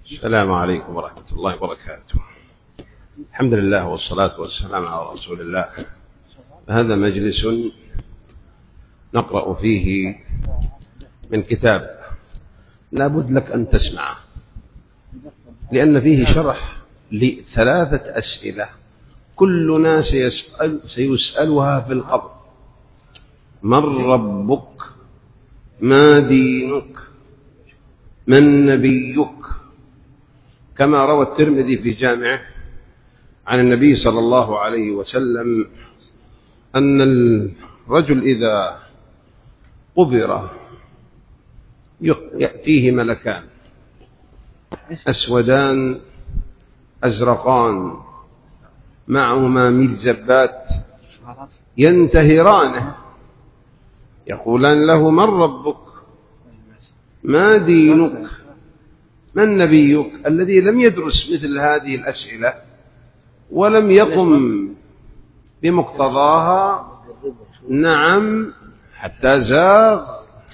السلام عليكم ورحمة الله وبركاته. الحمد لله والصلاة والسلام على رسول الله. هذا مجلس نقرأ فيه من كتاب لابد لك أن تسمع، لأن فيه شرح لثلاثة أسئلة كلنا سيسألها في القبر: من ربك؟ ما دينك؟ من نبيك؟ كما روى الترمذي في جامعه عن النبي صلى الله عليه وسلم أن الرجل إذا قبر يأتيه ملكان أسودان أزرقان معهما ملزبات ينتهرانه، يقولان له: من ربك؟ ما دينك؟ من نبيك؟ الذي لم يدرس مثل هذه الأسئلة ولم يقم بمقتضاها، نعم، حتى زاغ،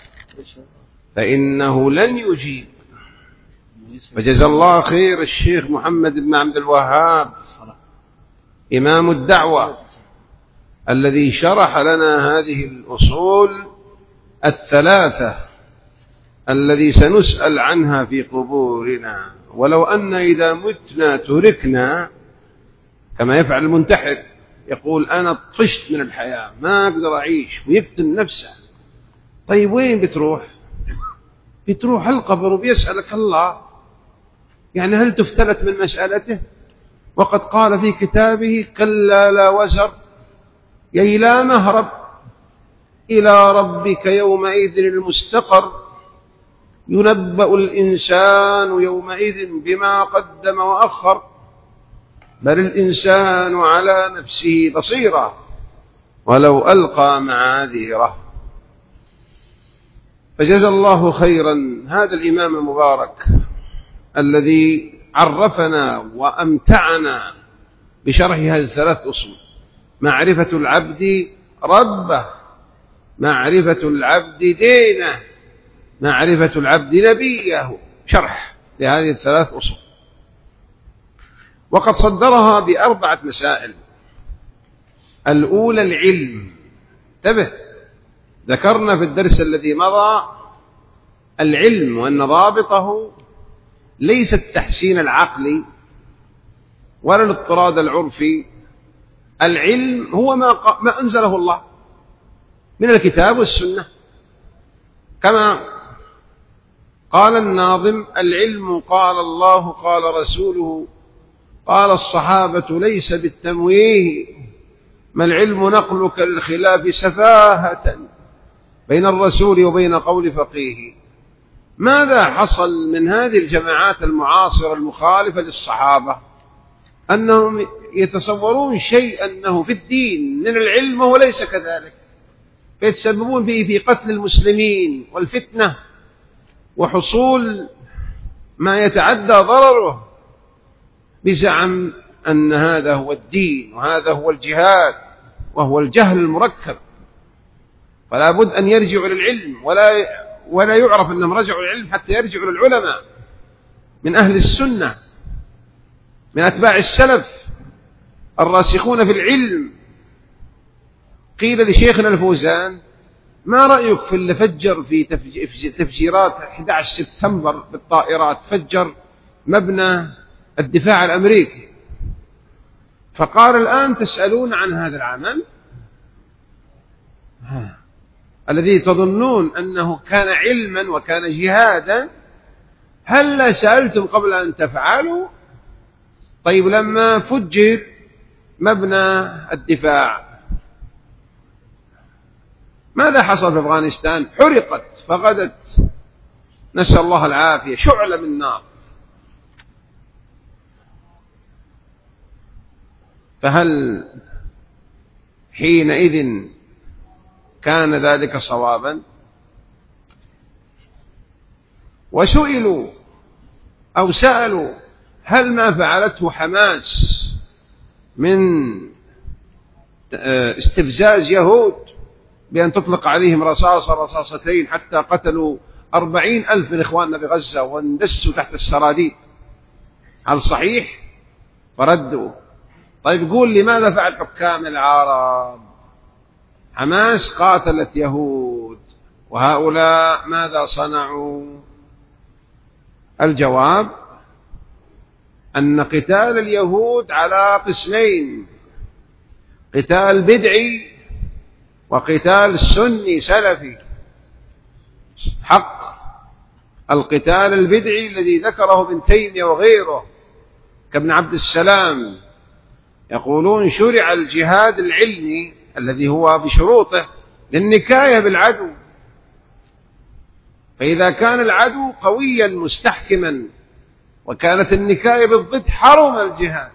فإنه لن يجيب. فجزا الله خير الشيخ محمد بن عبد الوهاب إمام الدعوة الذي شرح لنا هذه الأصول الثلاثة الذي سنسأل عنها في قبورنا. ولو أن إذا متنا تركنا كما يفعل المنتحر، يقول: أنا طشت من الحياة، ما أقدر أعيش، ويقتل نفسه. طيب وين بتروح؟ بتروح القبر وبيسألك الله، يعني هل تفتلت من مسألته؟ وقد قال في كتابه: كلا لا وزر، يا لا مهرب، إلى ربك يومئذ المستقر، ينبأ الإنسان يومئذ بما قدم وأخر، بل الإنسان على نفسه بصيرة ولو ألقى معاذيره. فجزا الله خيرا هذا الإمام المبارك الذي عرفنا وأمتعنا بشرح هذه الثلاث أصول: معرفة العبد ربه، معرفة العبد دينه، معرفة العبد نبيه، شرح لهذه الثلاث أصول. وقد صدرها بأربعة مسائل. الأولى العلم. انتبه، ذكرنا في الدرس الذي مضى العلم وأن ضابطه ليس التحسين العقلي ولا الاضطراد العرفي. العلم هو ما أنزله الله من الكتاب والسنة، كما قال الناظم: العلم قال الله قال رسوله قال الصحابة ليس بالتمويه، ما العلم نقلك للخلاف سفاهة بين الرسول وبين قول فقيه. ماذا حصل من هذه الجماعات المعاصرة المخالفة للصحابة؟ أنهم يتصورون شيئا أنه في الدين من العلم وهو ليس كذلك، فيتسببون به في قتل المسلمين والفتنة وحصول ما يتعدى ضرره بزعم أن هذا هو الدين وهذا هو الجهاد، وهو الجهل المركب. فلا بد أن يرجعوا للعلم، ولا يعرف أنهم رجعوا للعلم حتى يرجعوا للعلماء من أهل السنة من أتباع السلف الراسخون في العلم. قيل لشيخنا الفوزان: ما رأيك في اللي فجر في تفجيرات 11 سبتمبر بالطائرات، فجر مبنى الدفاع الأمريكي؟ فقال: الآن تسألون عن هذا العمل الذي تظنون أنه كان علما وكان جهادا، هل لا سألتم قبل أن تفعلوا؟ طيب لما فجر مبنى الدفاع ماذا حصل في أفغانستان؟ حرقت فغدت، نسأل الله العافية، شعلة من نار. فهل حينئذ كان ذلك صوابا؟ وسئلوا أو سألوا: هل ما فعلته حماس من استفزاز يهود بأن تطلق عليهم رصاصتين حتى قتلوا 40,000 من إخواننا بغزة واندسوا تحت السراديب، هل صحيح؟ فردوا. طيب قول لماذا فعل حكام العرب؟ حماس قاتلت يهود، وهؤلاء ماذا صنعوا؟ الجواب أن قتال اليهود على قسمين: قتال بدعي وقتال سني سلفي. حق القتال البدعي الذي ذكره ابن تيمية وغيره كابن عبد السلام، يقولون شرع الجهاد العلمي الذي هو بشروطه للنكاية بالعدو، فإذا كان العدو قويا مستحكما وكانت النكاية بالضد حرم الجهاد.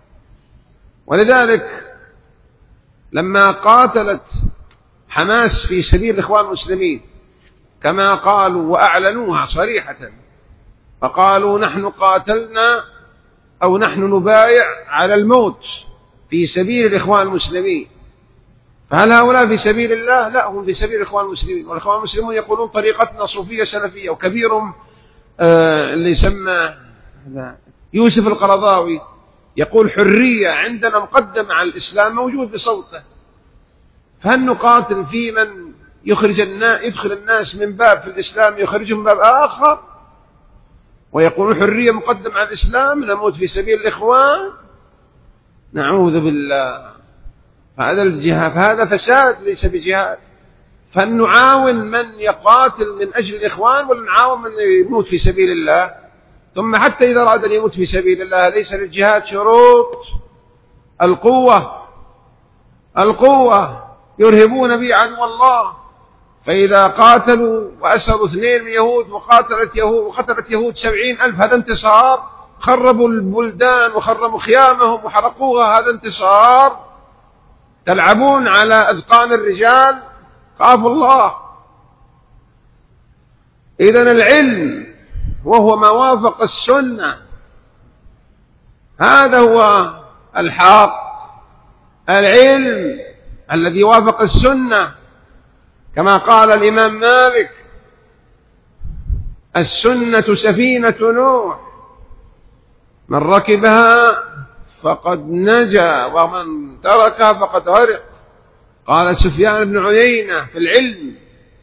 ولذلك لما قاتلت حماس في سبيل الإخوان المسلمين كما قالوا وأعلنوها صريحة، فقالوا نحن قاتلنا أو نحن نبايع على الموت في سبيل الإخوان المسلمين، فهل هؤلاء في سبيل الله؟ لا، هم في سبيل الإخوان المسلمين. والإخوان المسلمون يقولون طريقتنا صوفية سلفية. وكبيرهم اللي يسمى يوسف القرضاوي يقول حرية عندنا مقدمة على الإسلام موجود بصوته. فهل نقاتل في من يدخل الناس من باب في الإسلام يخرجهم من باب آخر، ويقول حرية مقدمة على الإسلام، نموت في سبيل الإخوان؟ نعوذ بالله. هذا الجهاد، هذا فساد ليس بجهاد. فنعاون من يقاتل من أجل الإخوان ولا نعاون من يموت في سبيل الله؟ ثم حتى إذا أراد أن يموت في سبيل الله ليس للجهاد شروط؟ القوة يرهبون به عدو الله. فإذا قاتلوا وأسروا 2 من يهود وقتلت يهود 70,000، هذا انتصار. خربوا البلدان وخربوا خيامهم وحرقوها، هذا انتصار. تلعبون على أذقان الرجال، خافوا الله. إذن العلم وهو ما وافق السنة هذا هو الحق، العلم الذي وافق السنة، كما قال الإمام مالك: السنة سفينة نوح، من ركبها فقد نجا ومن تركها فقد غرق. قال سفيان بن عيينة في العلم،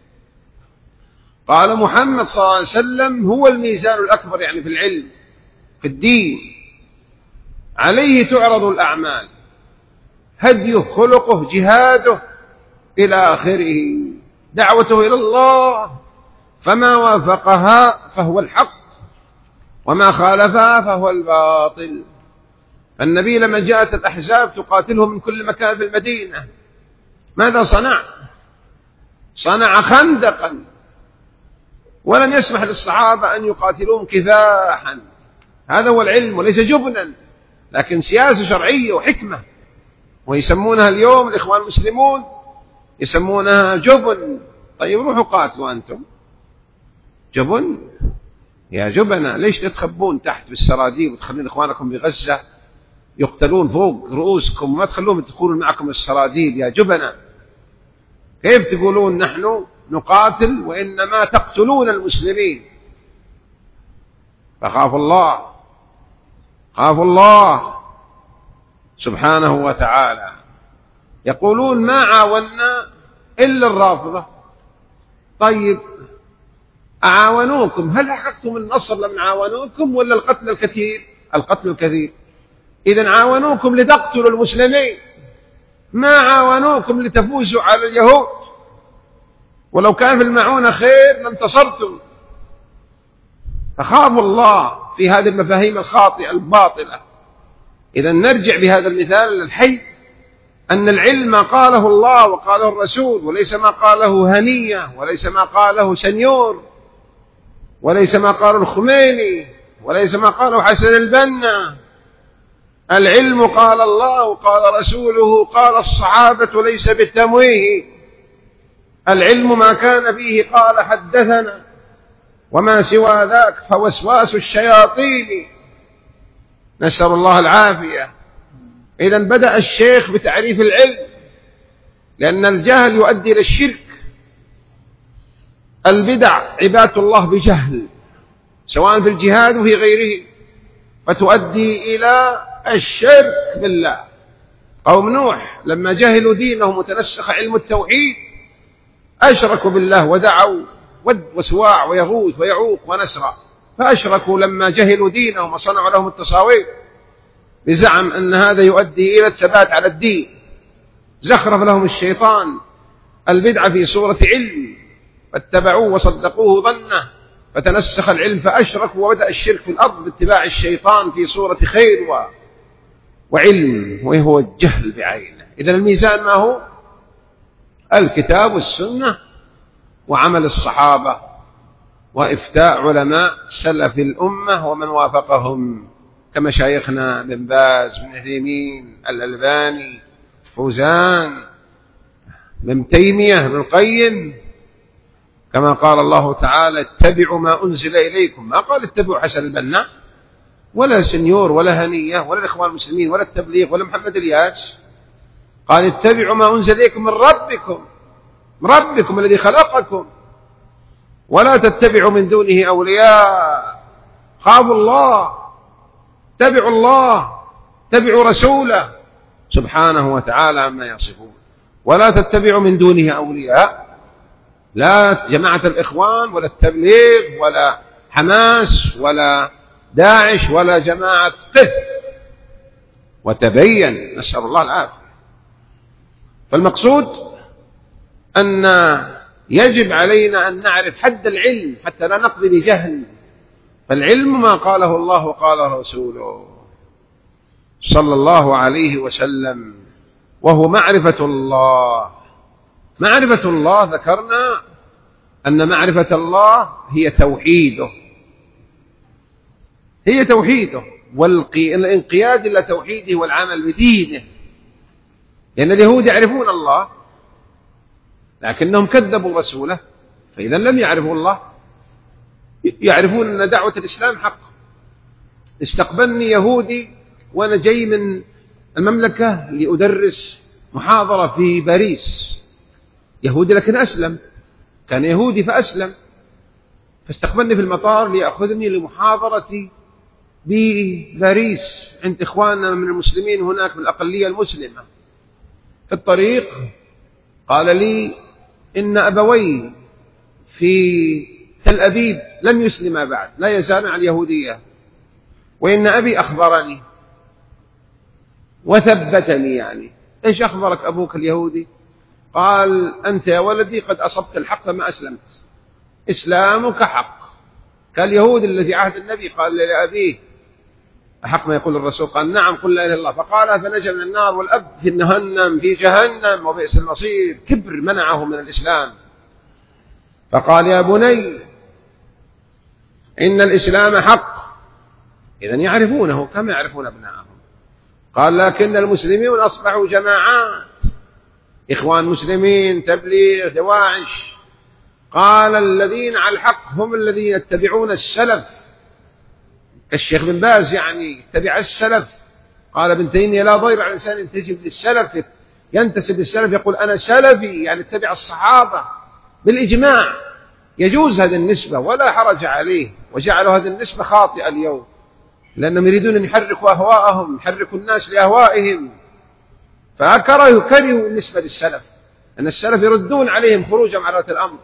قال محمد صلى الله عليه وسلم هو الميزان الأكبر، يعني في العلم في الدين، عليه تعرض الأعمال، هديه خلقه جهاده إلى آخره، دعوته إلى الله، فما وافقها فهو الحق وما خالفها فهو الباطل. فالنبي لما جاءت الأحزاب تقاتلهم من كل مكان في المدينة ماذا صنع؟ صنع خندقا، ولم يسمح للصحابة أن يقاتلوهم كفاحا. هذا هو العلم، وليس جبنا، لكن سياسة شرعية وحكمة. ويسمونها اليوم الإخوان المسلمون يسمونها جبن. طيب روحوا قاتلوا أنتم. جبن يا جبنة، ليش تتخبون تحت في السراديب وتخلون إخوانكم بغزة يقتلون فوق رؤوسكم وما تخلوهم يدخلون معكم السراديب يا جبنة؟ كيف تقولون نحن نقاتل وإنما تقتلون المسلمين؟ فخافوا الله، خافوا الله سبحانه وتعالى. يقولون ما عاونا إلا الرافضة. طيب أعاونوكم، هل حققتم النصر لما عاونوكم ولا القتل الكثير؟ القتل الكثير. إذن عاونوكم لتقتلوا المسلمين، ما عاونوكم لتفوزوا على اليهود. ولو كان في المعونة خير لانتصرتم. فخافوا الله في هذه المفاهيم الخاطئة الباطلة. إذن نرجع بهذا المثال الحي أن العلم ما قاله الله وقاله الرسول، وليس ما قاله هنية، وليس ما قاله سنيور، وليس ما قاله الخميني، وليس ما قاله حسن البنا. العلم قال الله وقال رسوله قال الصحابة، ليس بالتمويه. العلم ما كان فيه قال حدثنا، وما سوى ذاك فوسواس الشياطين، نسأل الله العافية. إذن بدأ الشيخ بتعريف العلم، لأن الجهل يؤدي إلى الشرك. البدع عبادة الله بجهل، سواء في الجهاد وفي غيره. فتؤدي إلى الشرك بالله. قوم نوح لما جهلوا دينهم وتنسخ علم التوحيد أشركوا بالله ودعوا ود وسواع ويغوث ويعوق ونسرا، فأشركوا لما جهلوا دينهم وصنعوا لهم التصاوير بزعم أن هذا يؤدي إلى الثبات على الدين. زخرف لهم الشيطان البدعة في صورة علم فاتبعوه وصدقوه ظنه، فتنسخ العلم فأشركوا، وبدأ الشرك في الأرض باتباع الشيطان في صورة خير وعلم، وهو الجهل بعينه. إذن الميزان ما هو؟ الكتاب والسنة وعمل الصحابة وإفتاء علماء سلف الأمة ومن وافقهم كمشايخنا بن باز، بن عثيمين، الألباني، فوزان، بن تيمية، بن القيم، كما قال الله تعالى اتبعوا ما أنزل إليكم. ما قال اتبعوا حسن البنا ولا سنيور ولا هنية ولا الإخوان المسلمين ولا التبليغ ولا محمد الياس، قال اتبعوا ما أنزل إليكم من ربكم الذي خلقكم، ولا تتبعوا من دونه أولياء. خافوا الله، اتبعوا رسوله سبحانه وتعالى عما يصفون. ولا تتبعوا من دونه أولياء، لا جماعة الإخوان ولا التبليغ ولا حماس ولا داعش ولا جماعة قف وتبين، نسأل الله العافية. فالمقصود أن يجب علينا أن نعرف حد العلم حتى لا نقضي بجهل، فالعلم ما قاله الله وقال رسوله صلى الله عليه وسلم، وهو معرفة الله. معرفة الله ذكرنا أن معرفة الله هي توحيده والانقياد إلى توحيده والعمل بدينه. لأن اليهود يعرفون الله لكنهم كذبوا رسوله، فإذا لم يعرفوا الله يعرفون أن دعوة الإسلام حق. استقبلني يهودي وأنا جاي من المملكة لأدرس محاضرة في باريس، يهودي لكن أسلم، كان يهودي فأسلم، فاستقبلني في المطار ليأخذني لمحاضرتي بباريس عند إخواننا من المسلمين هناك من الأقلية المسلمة. في الطريق قال لي إن أبوي في تل أبيب لم يسلما بعد، لا يزال على اليهودية، وإن أبي أخبرني وثبتني. يعني إيش أخبرك أبوك اليهودي؟ قال أنت يا ولدي قد أصبت الحق ما أسلمت، إسلامك حق. كاليهود الذي عهد النبي قال لأبيه أحق ما يقول الرسول؟ قال نعم، قل لا إله إلا الله، فقال فنجا من النار، والأب في جهنم وبئس المصير. كبر منعه من الإسلام. فقال يا بني إن الإسلام حق. إذن يعرفونه كما يعرفون أبنائهم. قال لكن المسلمين أصبحوا جماعات، إخوان مسلمين، تبليغ، دواعش. قال الذين على الحق هم الذين يتبعون السلف، كالشيخ بن باز يعني يتبع السلف. قال ابن تيمية لا ضير على الإنسان ينتسب للسلف، ينتسب للسلف يقول أنا سلفي، يعني اتبع الصحابة بالإجماع. يجوز هذه النسبة ولا حرج عليه، وجعلوا هذه النسبة خاطئة اليوم لأنهم يريدون أن يحركوا أهواءهم، يحركوا الناس لأهوائهم، فكرهوا النسبة للسلف، أن السلف يردون عليهم خروجهم على هذا الأمر.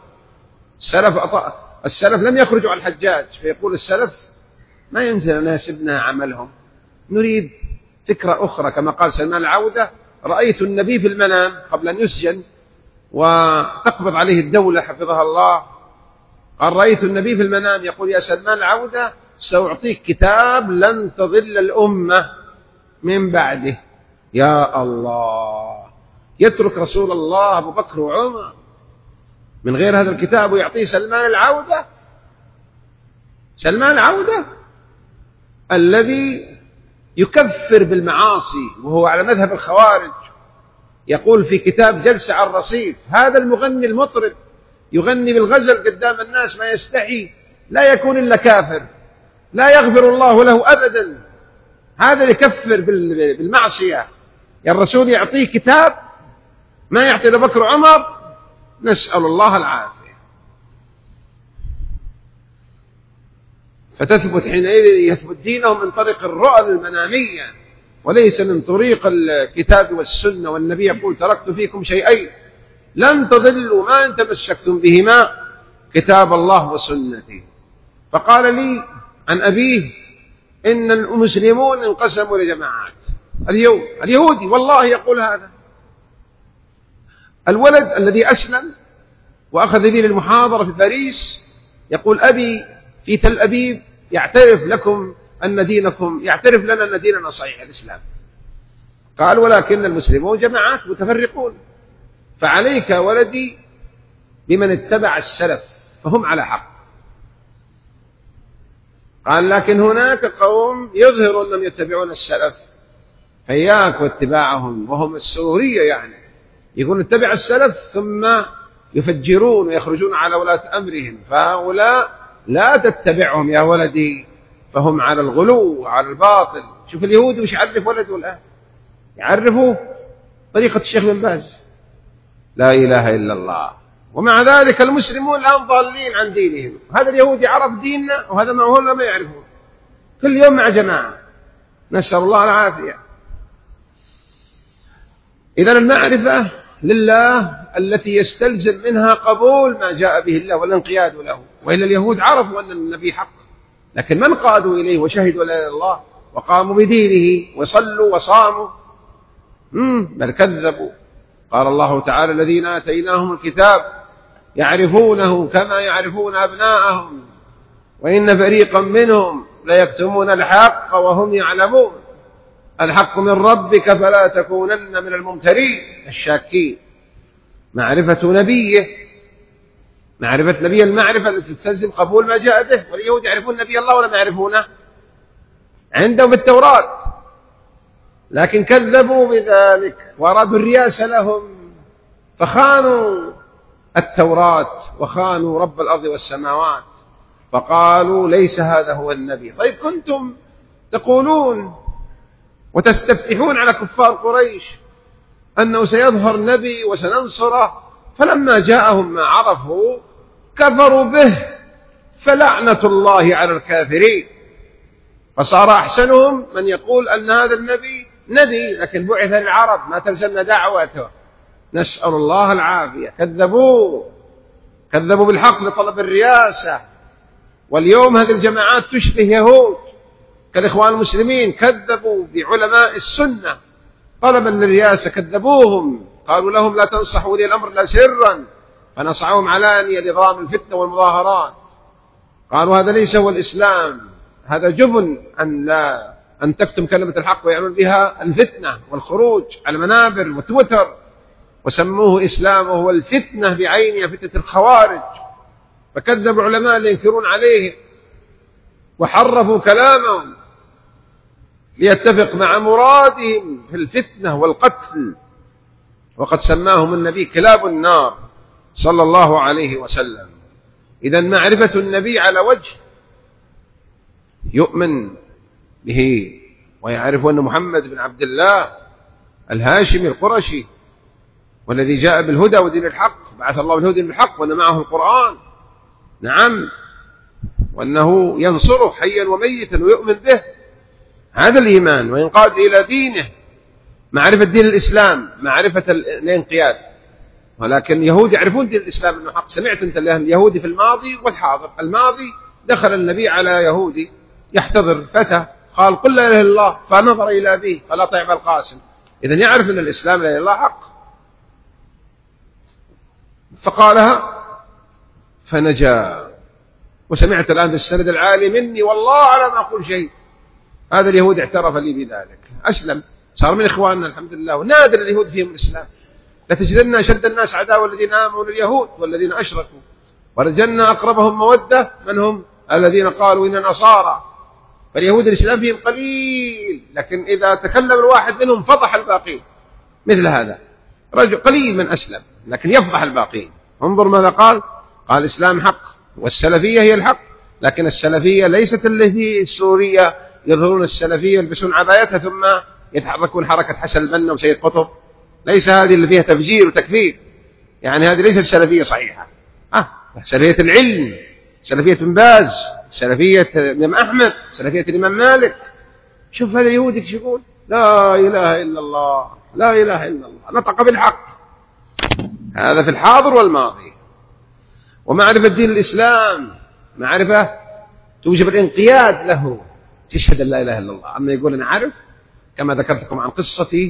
السلف لم يخرجوا على الحجاج، فيقول السلف ما ينزل ناسبنا عملهم، نريد فكرة أخرى. كما قال سلمان العودة رأيت النبي في المنام قبل أن يسجن وتقبض عليه الدولة حفظها الله، قال رأيت النبي في المنام يقول يا سلمان العودة سأعطيك كتاب لن تضل الأمة من بعده. يا الله، يترك رسول الله أبو بكر وعمر من غير هذا الكتاب ويعطيه سلمان العودة؟ سلمان العودة الذي يكفر بالمعاصي وهو على مذهب الخوارج، يقول في كتاب جلسة على الرصيف هذا المغني المطرب يغني بالغزل قدام الناس ما يستحي، لا يكون إلا كافر، لا يغفر الله له أبدا. هذا يكفر بالمعصية. يا الرسول يعطيه كتاب ما يعطي أبو بكر وعمر، نسأل الله العافية. فتثبت حينئذ يثبت دينهم من طريق الرؤى المنامية وليس من طريق الكتاب والسنة. والنبي يقول تركت فيكم شيئين لن تضلوا ما إن تمسكتم بهما كتاب الله وسنتي. فقال لي عن أبيه إن المسلمون انقسموا لجماعات. اليهودي والله يقول هذا. الولد الذي أسلم وأخذ بي للمحاضرة في باريس يقول أبي في تل أبيب يعترف لنا أن ديننا صحيح الإسلام. قال ولكن المسلمون جماعات متفرقون، فعليك ولدي بمن اتبع السلف فهم على حق. قال لكن هناك قوم يظهرون أنهم يتبعون السلف فإياك واتباعهم، وهم السورية يعني يقولون اتبع السلف ثم يفجرون ويخرجون على ولاة أمرهم، فهؤلاء لا تتبعهم يا ولدي فهم على الغلو وعلى الباطل. شوف اليهود وش يعرف ولده الآن، يعرفوا طريقة الشيخ بن باز لا إله إلا الله. ومع ذلك المسلمون الآن ضالين عن دينهم. هذا اليهودي عرف ديننا وهذا ما هو ما يعرفون، كل يوم مع جماعة، نسأل الله العافية. إذن المعرفة لله التي يستلزم منها قبول ما جاء به الله والانقياد له. وإلا اليهود عرفوا أن النبي حق، لكن من قادوا إليه وشهدوا لا إله إلا الله وقاموا بدينه وصلوا وصاموا بل كذبوا. قال الله تعالى الذين آتيناهم الكتاب يعرفونه كما يعرفون أبناءهم وإن فريقا منهم ليكتمون الحق وهم يعلمون الحق من ربك فلا تكونن من الممترين الشاكين. معرفة نبيه، معرفة نبي المعرفة التي تستلزم قبول ما جاء به. واليهود يعرفون نبي الله ولا ما يعرفونه؟ عندهم التوراة لكن كذبوا بذلك وأرادوا الرياسة لهم فخانوا التوراة وخانوا رب الأرض والسماوات فقالوا ليس هذا هو النبي. طيب كنتم تقولون وتستفتحون على كفار قريش أنه سيظهر نبي وسننصره، فلما جاءهم ما عرفوا كفروا به فلعنة الله على الكافرين. فصار أحسنهم من يقول أن هذا النبي نبي لكن بعث للعرب ما تلزمنا دعوته، نسأل الله العافية. كذبوا بالحق لطلب الرياسة. واليوم هذه الجماعات تشبه يهود كالإخوان المسلمين، كذبوا بعلماء السنة طلبا للرياسة، كذبوهم قالوا لهم لا تنصحوا ولي الأمر لا سرا فنصحهم علانية لإضرام الفتنة والمظاهرات. قالوا هذا ليس هو الإسلام، هذا جبن أن تكتم كلمة الحق ويعمل بها الفتنة والخروج على المنابر وتويتر، وسموه إسلام وهو الفتنة بعينها فتنة الخوارج. فكذب علماء لينكرون عليه وحرفوا كلامهم ليتفق مع مرادهم في الفتنة والقتل، وقد سماهم النبي كلاب النار صلى الله عليه وسلم. إذن معرفة النبي على وجه يؤمن به ويعرف أن محمد بن عبد الله الهاشمي القرشي والذي جاء بالهدى ودين الحق، بعث الله بالهدى بالحق وأن معه القرآن، نعم، وأنه ينصره حيا وميتا ويؤمن به، هذا الإيمان وينقاد إلى دينه. معرفة دين الإسلام، معرفة الانقياد. ولكن اليهود يعرفون دين الإسلام أنه حق. سمعت أنت اليهودي في الماضي والحاضر. الماضي دخل النبي على يهودي يحتضر فتى قال قل لا إله إلا الله فنظر إلى أبيه قال أطع أبا القاسم. إذن يعرف أن الإسلام لا إله إلا الله حق، فقالها فنجا. وسمعت الآن بالسند العالي مني والله على ما أقول شيء، هذا اليهود اعترف لي بذلك، أسلم، صار من إخواننا الحمد لله. ونادر اليهود فيهم الإسلام. لتجدن أشد الناس عداوة الذين آمنوا لليهود والذين أشركوا ولجنا أقربهم مودة من هم الذين قالوا إن نصارى. فاليهود الإسلام فيهم قليل، لكن إذا تكلم الواحد منهم فضح الباقين. مثل هذا رجل قليل من أسلم لكن يفضح الباقين. انظر ماذا قال الإسلام حق والسلفية هي الحق، لكن السلفية ليست التي السورية يظهرون السلفية يلبسون عبايتها ثم يتحركون حركة حسن البنا وسيد قطب. ليس هذه اللي فيها تفجير وتكفير، يعني هذه ليست سلفية صحيحة. سلفية العلم، سلفية ابن باز، سلفية الإمام أحمد، سلفية الإمام مالك. شوف هذا يهودي ايش يقول؟ لا إله إلا الله، لا إله إلا الله، نطق بالحق. هذا في الحاضر والماضي. ومعرفة دين الإسلام معرفة توجب الانقياد له، تشهد أن لا إله إلا الله. أما يقول أنا عارف، كما ذكرت لكم عن قصتي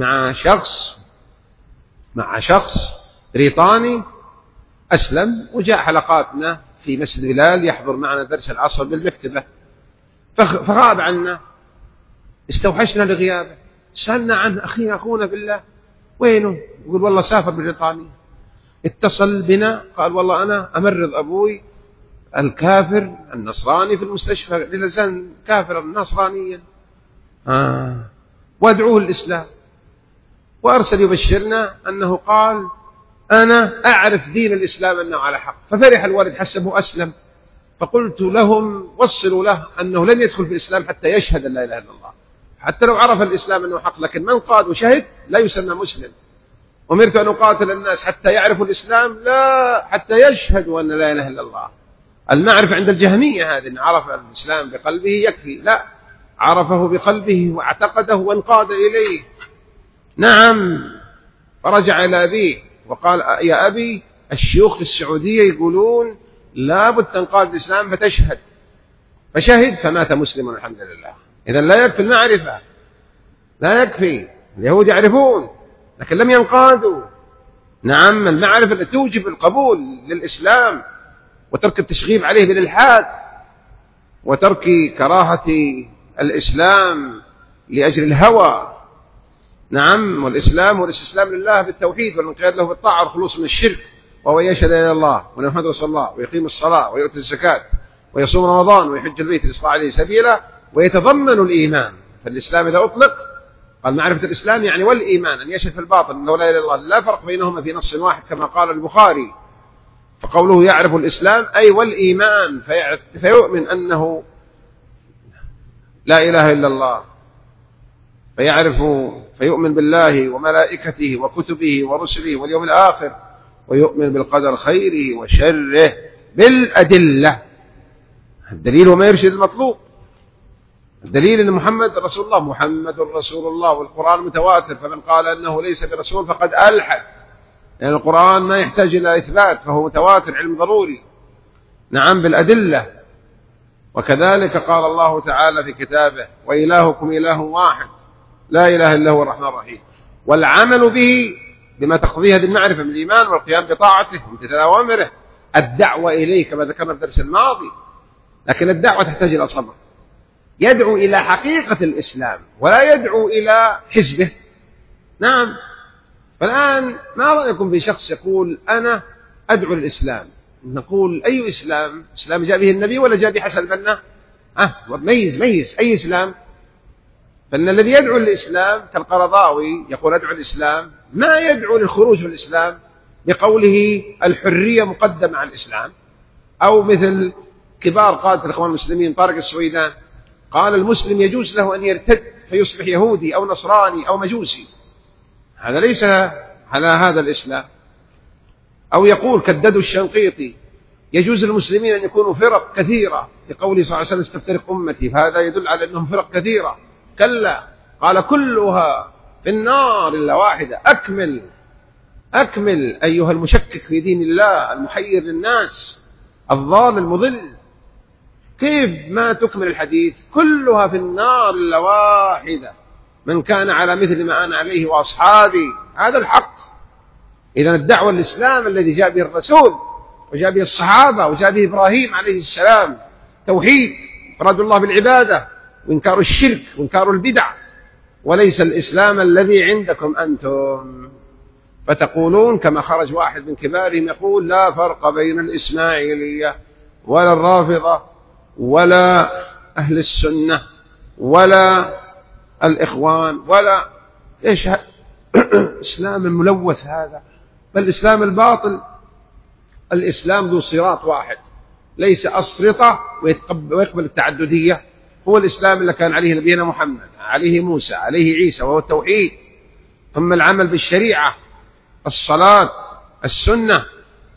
مع شخص بريطاني أسلم وجاء حلقاتنا في مسجد بلال يحضر معنا درس العصر بالمكتبة، فغاب عنا، استوحشنا لغيابه، سألنا عنه أخونا بالله وينه؟ يقول والله سافر بريطانيا. اتصل بنا قال والله أنا أمرض أبوي الكافر النصراني في المستشفى للزن كافرا نصرانيا وادعوه الإسلام، وأرسل يبشرنا أنه قال أنا أعرف دين الإسلام أنه على حق. ففرح الوالد حسبه أسلم، فقلت لهم وصلوا له أنه لن يدخل في الإسلام حتى يشهد أن لا إله إلا الله، حتى لو عرف الإسلام أنه حق، لكن من قاد وشهد لا يسمى مسلم. أمرت أن أقاتل الناس حتى يعرفوا الإسلام، لا حتى يشهدوا أن لا إله إلا الله. المعرفة عند الجهمية هذه، إن عرف الإسلام بقلبه يكفي، لا، عرفه بقلبه واعتقده وانقاد إليه. نعم. فرجع إلى أبيه وقال يا أبي الشيوخ في السعودية يقولون لابد تنقاد الإسلام فتشهد، فشهد فمات مسلما الحمد لله. إذن لا يكفي المعرفة، لا يكفي. اليهود يعرفون لكن لم ينقادوا. نعم. المعرفة التي توجب القبول للإسلام وترك التشغيب عليه بالإلحاد وترك كراهة الإسلام لأجل الهوى. نعم. والإسلام والاستسلام لله بالتوحيد والانقياد له بالطاعة والخلوص من الشرك، وهو يشهد إلى الله وأن محمد رسول الله ويقيم الصلاة ويؤتي الزكاة ويصوم رمضان ويحج البيت ليستطاع عليه سبيلا، ويتضمن الإيمان. فالإسلام إذا أطلق قال معرفة الإسلام يعني والإيمان، أن يشهد في الباطن أنه لا إله إلا الله، لا فرق بينهما في نص واحد كما قال البخاري. فقوله يعرف الإسلام أي والإيمان، فيؤمن أنه لا إله إلا الله، فيؤمن بالله وملائكته وكتبه ورسله واليوم الآخر، ويؤمن بالقدر خيره وشره بالأدلة. الدليل وما يرشد المطلوب. الدليل أن محمد رسول الله، محمد رسول الله، والقرآن متواتر، فمن قال أنه ليس برسول فقد ألحد، لأن القرآن ما يحتاج إلى إثبات فهو متواتر علم ضروري. نعم. بالأدلة. وكذلك قال الله تعالى في كتابه وإلهكم إله واحد لا إله إلا هو الرحمن الرحيم. والعمل به بما تقضيه هذه المعرفة من الإيمان والقيام بطاعته وامتثال أوامره، الدعوة إليه كما ذكرنا في الدرس الماضي. لكن الدعوة تحتاج إلى صبر، يدعو إلى حقيقة الإسلام ولا يدعو إلى حزبه. نعم. فالآن ما رأيكم في شخص يقول أنا أدعو للإسلام؟ نقول أي إسلام؟ إسلام جاء به النبي ولا جاء به حسن البنا؟ ميز أي إسلام؟ فإن الذي يدعو للإسلام كالقرضاوي يقول أدعو للإسلام، ما يدعو للخروج من الإسلام بقوله الحرية مقدمة على الإسلام. أو مثل كبار قادة الإخوان المسلمين طارق السويدان قال المسلم يجوز له أن يرتد فيصبح يهودي أو نصراني أو مجوسي، هذا ليس على هذا الإسلام. أو يقول كددوا الشنقيطي يجوز للمسلمين أن يكونوا فرق كثيرة لقوله صلى الله عليه وسلم استفترق أمتي، فهذا يدل على أنهم فرق كثيرة. كلا، قال كلها في النار إلا واحدة. أكمل أيها المشكك في دين الله المحير للناس الضال المضل، كيف ما تكمل الحديث؟ كلها في النار إلا واحدة، من كان على مثل ما أنا عليه وأصحابي. هذا الحق. إذن الدعوة الإسلام الذي جاء به الرسول وجاء به الصحابة وجاء به إبراهيم عليه السلام، توحيد إفراد الله بالعبادة وإنكار الشرك وإنكار البدع، وليس الإسلام الذي عندكم أنتم. فتقولون كما خرج واحد من كبارهم يقول لا فرق بين الإسماعيلية ولا الرافضة ولا أهل السنة ولا الإخوان ولا إيش إسلام الملوث هذا، بل الإسلام الباطل. الإسلام ذو صراط واحد، ليس أسرطة ويقبل التعددية. هو الإسلام اللي كان عليه نبينا محمد، عليه موسى، عليه عيسى، وهو التوحيد، ثم العمل بالشريعة، الصلاة، السنة،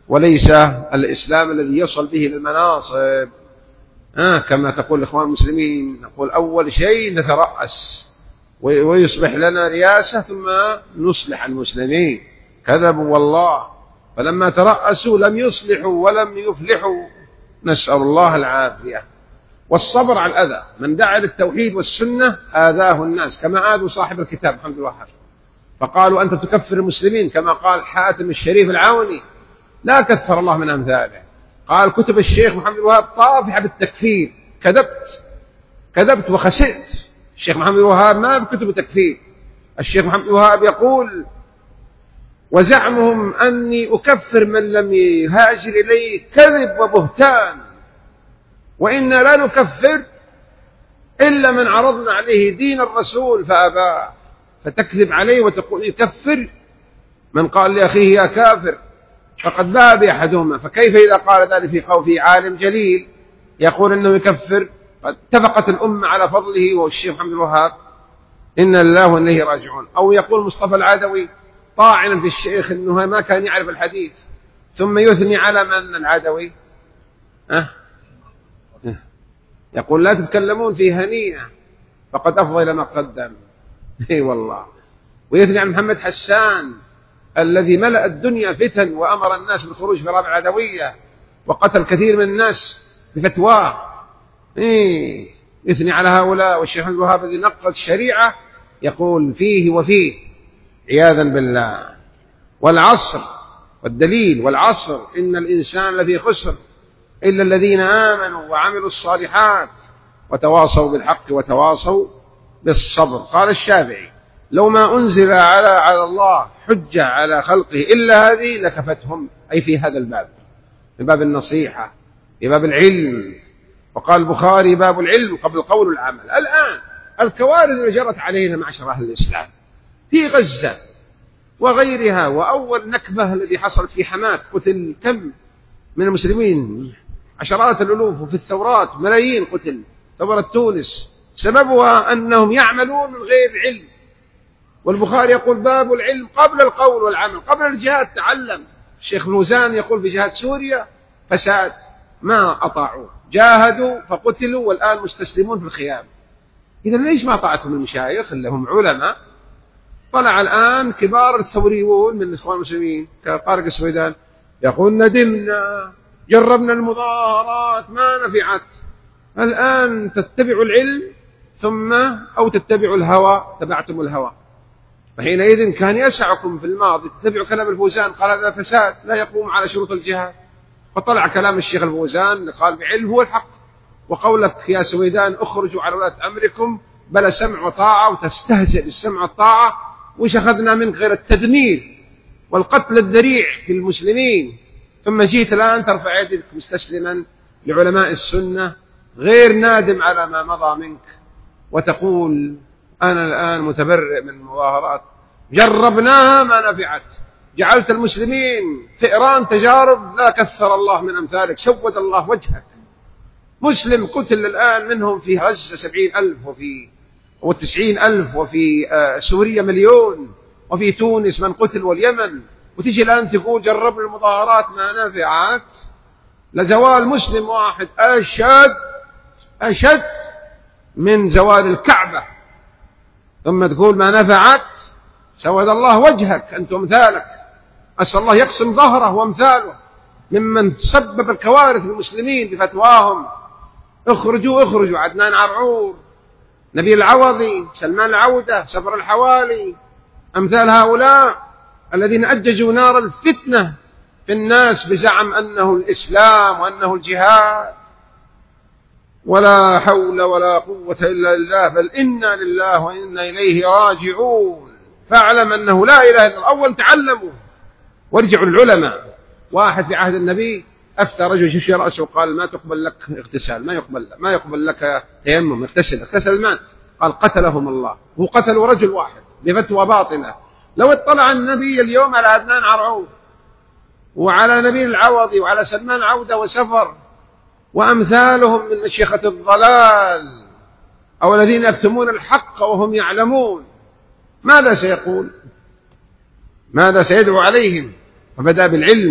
وليس الإسلام الذي يصل به للمناصب. كما تقول الإخوان المسلمين، نقول أول شيء نترأس ويصبح لنا رياسة ثم نصلح المسلمين. كذبوا والله، فلما ترأسوا لم يصلحوا ولم يفلحوا، نسأل الله العافية. والصبر على الأذى، من دعا للتوحيد والسنة آذاه الناس، كما آذوا صاحب الكتاب محمد الوهاب، فقالوا أنت تكفر المسلمين، كما قال حاتم الشريف العوني لا كثر الله من أمثاله، قال كتب الشيخ محمد الوهاب طافحة بالتكفير. كذبت وخسئت. الشيخ محمد الوهاب ما بكتب تكفير. الشيخ محمد الوهاب يقول وزعمهم أني أكفر من لم يهاجر إلي كذب وبهتان، وإنا لا نكفر إلا من عرضنا عليه دين الرسول فأباه. فتكذب عليه وتقول يكفر، من قال لأخيه يا كافر فقد باء بأحدهما. فكيف إذا قال ذلك في عالم جليل يقول إنه يكفر؟ قد اتفقت الأمة على فضله وهو الشيخ محمد الوهاب، إنا لله وإليه راجعون. أو يقول مصطفى العدوي طاعنا في الشيخ إنه ما كان يعرف الحديث، ثم يثني على من العدوي يقول لا تتكلمون في هنيئة فقد أفضل ما قدم. اي والله. ويثني عن محمد حسان الذي ملأ الدنيا فتن وأمر الناس بالخروج في رابع العدوية وقتل كثير من الناس بفتواه. يثني على هؤلاء. والشيخ محمد الوهاب الذي نقض الشريعة يقول فيه وفيه عياذا بالله. والعصر، والدليل والعصر إن الإنسان لفي خسر إلا الذين آمنوا وعملوا الصالحات وتواصوا بالحق وتواصوا بالصبر. قال الشافعي لو ما أنزل على الله حجة على خلقه إلا هذه لكفتهم، أي في هذا الباب، في باب النصيحة، في باب العلم. وقال البخاري باب العلم قبل القول والعمل. الآن الكوارث اللي جرت علينا معشر أهل الإسلام في غزة وغيرها، وأول نكبة الذي حصلت في حماة قتل كم من المسلمين، عشرات الألوف، وفي الثورات ملايين قتل، ثورة تونس، سببها أنهم يعملون من غير علم. والبخاري يقول باب العلم قبل القول والعمل، قبل الجهاد تعلم. الشيخ فوزان يقول في جهاد سوريا فساد، ما أطاعوه، جاهدوا فقتلوا والآن مستسلمون في الخيام. إذا ليش ما طاعتهم المشايخ اللي هم علماء؟ طلع الآن كبار الثوريون من الإخوان المسلمين كطارق السويدان يقول ندمنا، جربنا المظاهرات ما نفعت، الآن تتبعوا العلم ثم أو تتبعوا الهوى، تبعتم الهوى. فحينئذ كان يسعكم في الماضي تتبعوا كلام الفوزان قال هذا فساد لا يقوم على شروط الجهاد، فطلع كلام الشيخ الفوزان قال بعلم هو الحق، وقولك يا سويدان اخرجوا على ولاة أمركم بلا سمع وطاعة وتستهزئ بالسمع والطاعة، وش أخذنا منك غير التدمير والقتل الذريع في المسلمين، ثم جيت الآن ترفع يدك مستسلما لعلماء السنة غير نادم على ما مضى منك، وتقول أنا الآن متبرئ من المظاهرات، جربناها ما نفعت، جعلت المسلمين فئران تجارب لا كثر الله من أمثالك، سود الله وجهك. مسلم قتل الآن منهم في غزة 70,000 وفي 90,000 وفي سوريا 1,000,000 وفي تونس من قتل واليمن، وتيجي الآن تقول جربنا المظاهرات ما نفعت. لزوال مسلم واحد أشد من زوال الكعبة، ثم تقول ما نفعت، سود الله وجهك أنت وامثالك. أسأل الله يقسم ظهره وامثاله ممن سبب الكوارث للمسلمين بفتواهم. اخرجوا عدنان عرعور، نبيل العوضي، سلمان العودة، سفر الحوالي، أمثال هؤلاء الذين أججوا نار الفتنة في الناس بزعم أنه الإسلام وأنه الجهاد. ولا حول ولا قوة إلا لله، بل إنا لله وإنا إليه راجعون. فاعلم أنه لا إله إلا الله. أول تعلموا وارجعوا للعلماء. واحد في عهد النبي أفتى رجل شش رأسه وقال ما تقبل لك اغتسال، ما يقبل لك تيمم، اغتسل مات. قال قتلهم الله. هو قتلوا رجل واحد بفتوى باطنة. لو اطلع النبي اليوم على عدنان عرعور وعلى نبيل العوضي وعلى سلمان عودة وسفر وأمثالهم من مشيخة الضلال أو الذين يكتمون الحق وهم يعلمون، ماذا سيقول؟ ماذا سيدعو عليهم؟ فبدأ بالعلم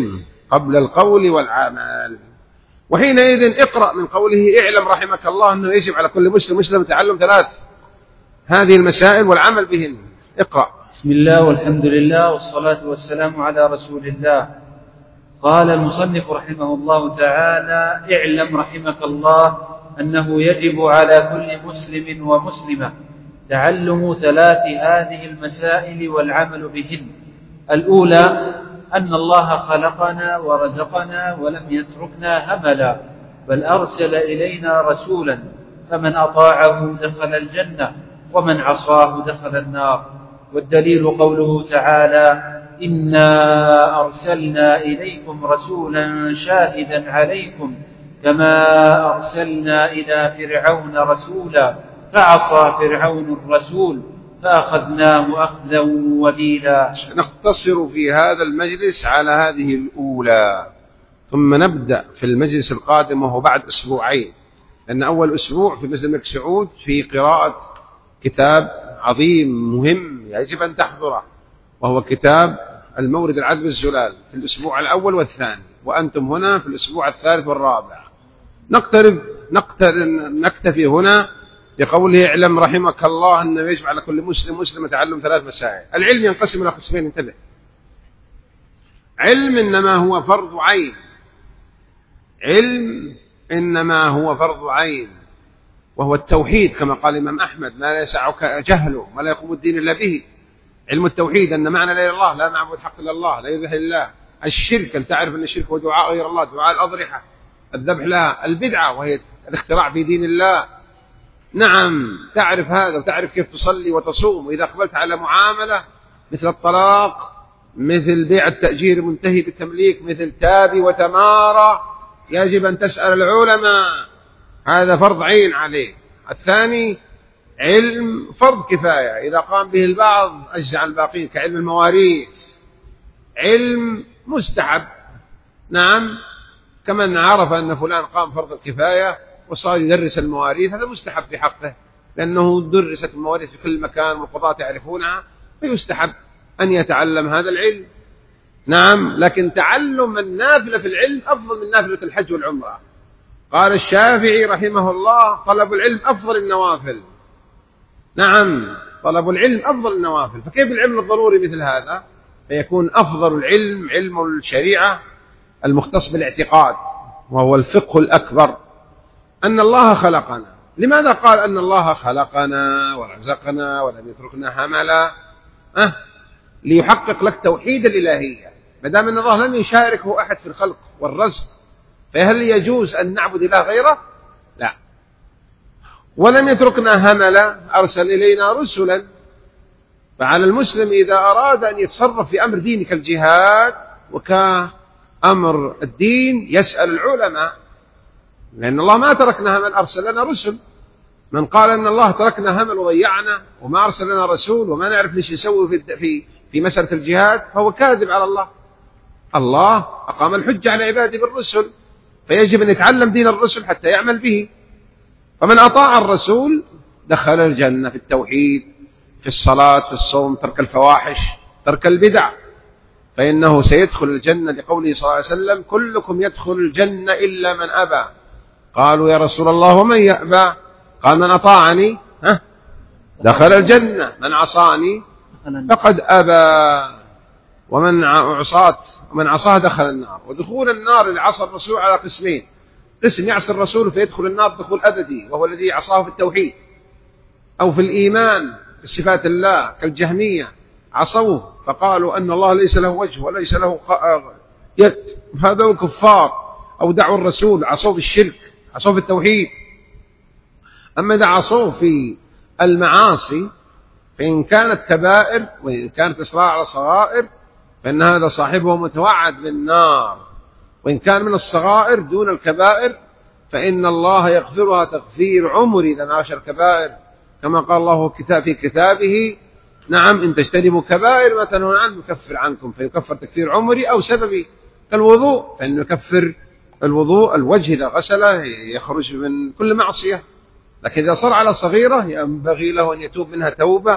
قبل القول والعمل. وحينئذ اقرأ من قوله اعلم رحمك الله أنه يجب على كل مسلم تعلم 3 هذه المسائل والعمل بهن. اقرأ. بسم الله والحمد لله والصلاة والسلام على رسول الله. قال المصنف رحمه الله تعالى: اعلم رحمك الله أنه يجب على كل مسلم ومسلمة تعلم 3 هذه المسائل والعمل بهن. الأولى أن الله خلقنا ورزقنا ولم يتركنا هملا، بل أرسل إلينا رسولا، فمن أطاعه دخل الجنة ومن عصاه دخل النار. والدليل قوله تعالى: إنا أرسلنا إليكم رسولا شاهدا عليكم كما أرسلنا إلى فرعون رسولا فعصى فرعون الرسول فأخذناه أخذا وبيلا. نقتصر في هذا المجلس على هذه الأولى، ثم نبدأ في المجلس القادم وهو بعد 2 أسبوع، لأن أول أسبوع في مسجد الملك سعود في قراءة كتاب عظيم مهم يجب أن تحضره، وهو كتاب المورد العذب الزلال في الأسبوع الأول والثاني، وأنتم هنا في الأسبوع الثالث والرابع. نكتفي هنا بقوله اعلم رحمك الله أنه يجب على كل مسلم تعلم 3 مسائل. العلم ينقسم إلى قسمين، انتبه. علم إنما هو فرض عين، علم إنما هو فرض عين، وهو التوحيد كما قال الإمام أحمد: ما لا يسعك جهله ولا يقوم الدين إلا به. علم التوحيد أن معنى لا إله إلا الله، لا معبود حق إلا الله، لا يذبح لله. الشرك أن تعرف أن الشرك هو دعاء غير الله، دعاء الأضرحة، الذبح لها. البدعة وهي الاختراع في دين الله. نعم، تعرف هذا وتعرف كيف تصلي وتصوم. وإذا أقبلت على معاملة مثل الطلاق، مثل بيع التأجير منتهي بالتمليك، مثل تابي وتمارة، يجب أن تسأل العلماء، هذا فرض عين عليك. الثاني علم فرض كفاية، إذا قام به البعض أجزع الباقين، كعلم المواريث. علم مستحب، نعم، كمن عرف أن فلان قام فرض الكفاية وصار يدرس المواريث، هذا مستحب في حقه، لأنه درست المواريث في كل مكان والقضاة يعرفونها، فيستحب أن يتعلم هذا العلم. نعم، لكن تعلم النافلة في العلم أفضل من نافلة الحج والعمرة. قال الشافعي رحمه الله: طلب العلم أفضل النوافل. نعم، طلب العلم أفضل النوافل. فكيف العلم الضروري مثل هذا؟ فيكون أفضل العلم علم الشريعة المختص بالاعتقاد، وهو الفقه الأكبر. أن الله خلقنا. لماذا قال أن الله خلقنا ورزقنا ولم يتركنا هملا؟ ليحقق لك توحيد الإلهية. ما دام أن الله لم يشاركه أحد في الخلق والرزق، فهل يجوز أن نعبد إله غيره؟ لا. ولم يتركنا هملا، أرسل إلينا رسلا. فعلى المسلم إذا أراد أن يتصرف في أمر ديني كالجهاد وكأمر الدين يسأل العلماء، لأن الله ما تركنا همل، أرسل لنا رسل. من قال أن الله تركنا همل وضيعنا وما أرسل لنا رسول وما نعرف ليش يسوي في مسألة الجهاد فهو كاذب على الله. الله أقام الحجة على عباده بالرسل، فيجب أن يتعلم دين الرسل حتى يعمل به. فمن أطاع الرسول دخل الجنة في التوحيد، في الصلاة، في الصوم، ترك الفواحش، ترك البدع، فإنه سيدخل الجنة، لقوله صلى الله عليه وسلم: كلكم يدخل الجنة إلا من أبى. قالوا: يا رسول الله ومن يأبى؟ قال: من أطاعني دخل الجنة، من عصاني فقد أبى، ومن عصاه دخل النار. ودخول النار اللي عصى الرسول على قسمين: قسم يعصي الرسول فيدخل النار دخول أبدي، وهو الذي عصاه في التوحيد أو في الإيمان بصفات الله، كالجهمية عصوه فقالوا أن الله ليس له وجه وليس له يد، هذا الكفار. أو دعوا الرسول، عصوه في الشرك، عصوه في التوحيد. أما إذا عصوه في المعاصي فإن كانت كبائر وإن كانت إصرار على صغائر فإن هذا صاحبه متوعد بالنار، وإن كان من الصغائر دون الكبائر فإن الله يغفرها تغفير عمري إذا ما عاش الكبائر، كما قال الله في كتابه: نعم، إن تجتنبوا كبائر ما تنهون عنه يكفر عنكم، فيكفر تكفير عمري أو سببي، كالوضوء فإنه يكفر الوضوء، الوجه إذا غسله يخرج من كل معصية. لكن إذا صار على صغيرة ينبغي له أن يتوب منها توبة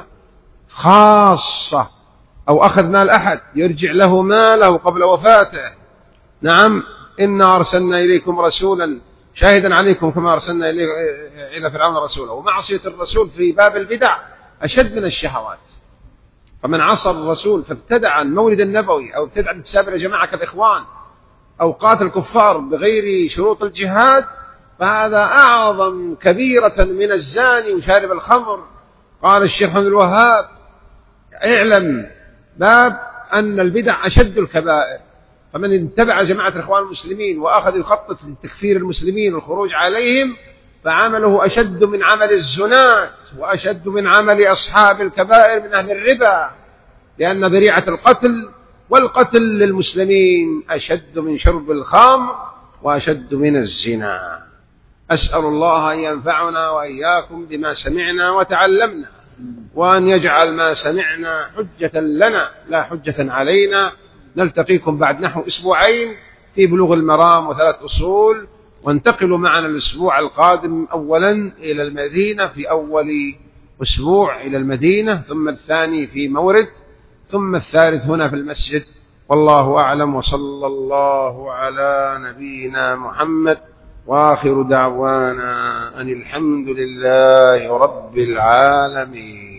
خاصة، أو أخذ مال أحد يرجع له ماله قبل وفاته، نعم إنا أرسلنا إليكم رسولا شاهدا عليكم كما أرسلنا إلى فرعون رسولا. ومعصية الرسول في باب البدع أشد من الشهوات. فمن عصى الرسول فابتدع المولد النبوي أو ابتدع انتساب إلى جماعة الإخوان أو قاتل الكفار بغير شروط الجهاد فهذا أعظم كبيرة من الزاني وشارب الخمر. قال الشيخ محمد الوهاب اعلم باب أن البدع أشد الكبائر. فمن اتبع جماعة الإخوان المسلمين وأخذ يخطط لتكفير المسلمين والخروج عليهم فعمله أشد من عمل الزنات وأشد من عمل أصحاب الكبائر من أهل الربا، لأن ذريعة القتل والقتل للمسلمين أشد من شرب الخمر وأشد من الزنا. أسأل الله أن ينفعنا وإياكم بما سمعنا وتعلمنا، وأن يجعل ما سمعنا حجة لنا لا حجة علينا. نلتقيكم بعد نحو أسبوعين في بلوغ المرام و3 أصول، وانتقلوا معنا الأسبوع القادم أولا إلى المدينة في أول أسبوع إلى المدينة، ثم الثاني في مورد، ثم الثالث هنا في المسجد. والله أعلم، وصلى الله على نبينا محمد، وآخر دعوانا أن الحمد لله رب العالمين.